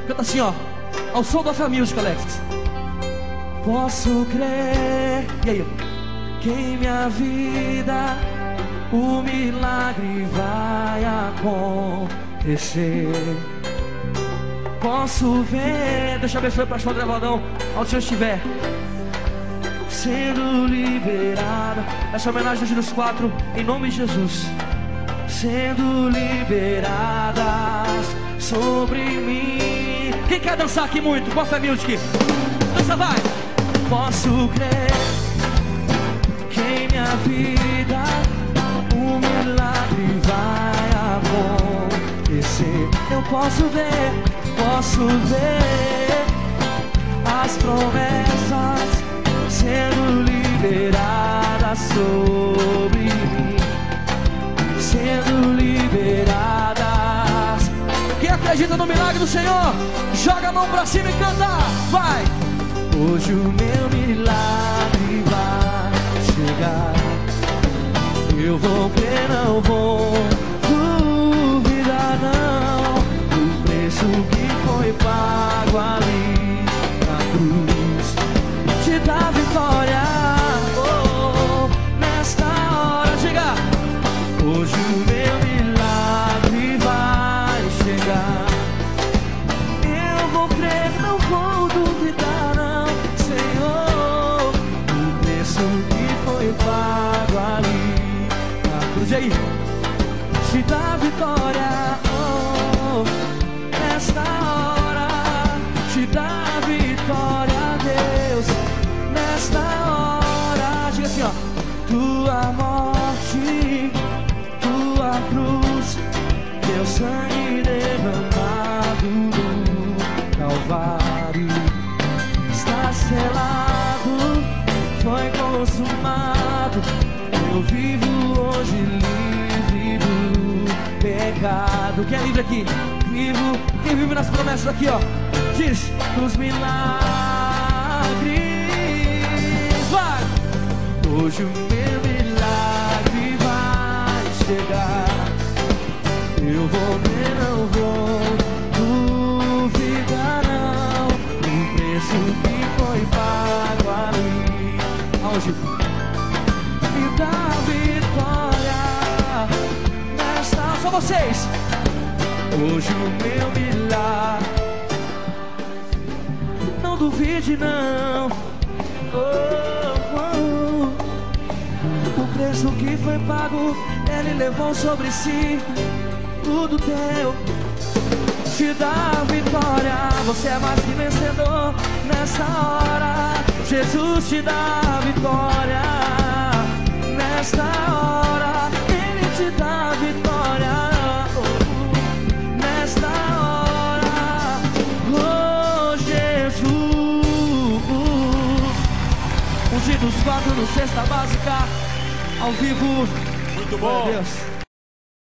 Canta assim, ó, ao som da família, Alexis. Posso crer, e aí, que em minha vida o milagre vai acontecer. Posso ver, deixa eu abençoar o pastor André Valdão, onde o senhor estiver, sendo liberada. Essa homenagem dos 4, em nome de Jesus. Sendo liberadas sobre mim. Quem quer dançar aqui muito? Qual é a music? Dança, vai! Posso crer que em minha vida o milagre vai acontecer. Eu posso ver as promessas sendo liberadas sobre mim, sendo liberadas. Quem acredita no milagre do Senhor, joga a mão pra cima e canta, vai! Hoje o meu milagre vai chegar. Eu vou crer, não vou duvidar, não. O preço que foi pago ali na cruz te dá vitória. Oh, nesta hora chega. Hoje o meu milagre vai chegar. Eu vou crer, não vou duvidar, não, Senhor. O preço que foi pago ali na cruz, e aí, te dá vitória. Oh, nesta hora te dá vitória, Deus. Nesta hora, diga assim, ó: tua morte, tua cruz, teu sangue derramado no Calvário, está selado, foi consumado. Eu vivo hoje livre do pecado. Quem é livre aqui? Vivo. Quem vive nas promessas aqui, ó, diz: dos milagres. Vai! Hoje o meu milagre vai chegar. Eu vou ver, não vou duvidar, não. O preço que foi pago ali, aonde? Me dá vitória. Nesta, só vocês. Hoje o meu milagre, não duvide, não. Oh, oh. O preço que foi pago, Ele levou sobre si. Tudo teu te dá vitória. Você é mais que vencedor. Nessa hora Jesus te dá vitória. Nesta hora Ele te dá vitória. Nesta hora, oh Jesus. Ungidos 4 no Cesta Básica, ao vivo. Muito bom. Meu Deus.